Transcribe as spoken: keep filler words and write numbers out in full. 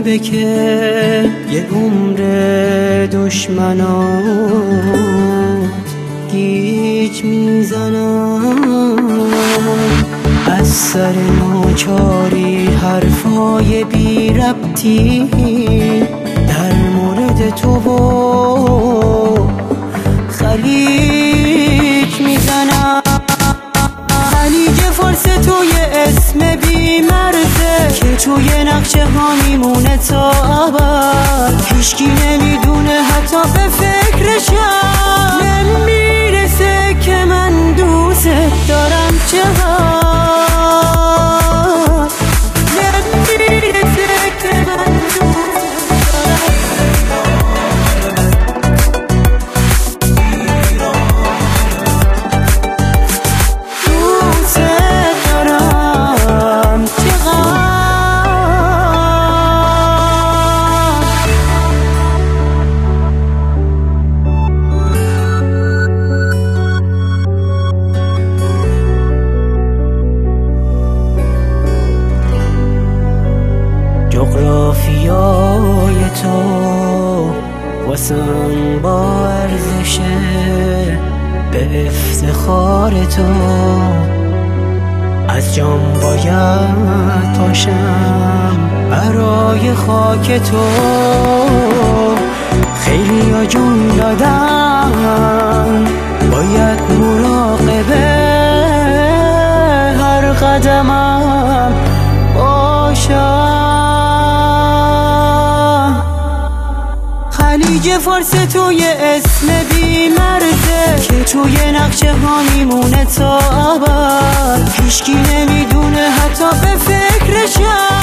غریبه که یه عمر دشمنات گیج میزنم از سر ناچاری حرفای بی ربطی در مورد تو و خلیج میزنم. خلیج فارس توی اسم بی مرده که توی نقشه ها میمونه تا ابد. هیچکی نمیدونه حتی به فکرشم نمیرسه که من دوست دارم چقدر. نمیرسه که من جغرافیای تو واسم با ارزشه، به افتخار تو از جام باید پاشم برای خاک تو. خیلی ها جون دادن باید مراقبه هر قدمم باشم. خلیج فارس توی اسم بی مرده که توی نقشه ها میمونه تا ابد. هیچکی نمیدونه حتی به فکرشم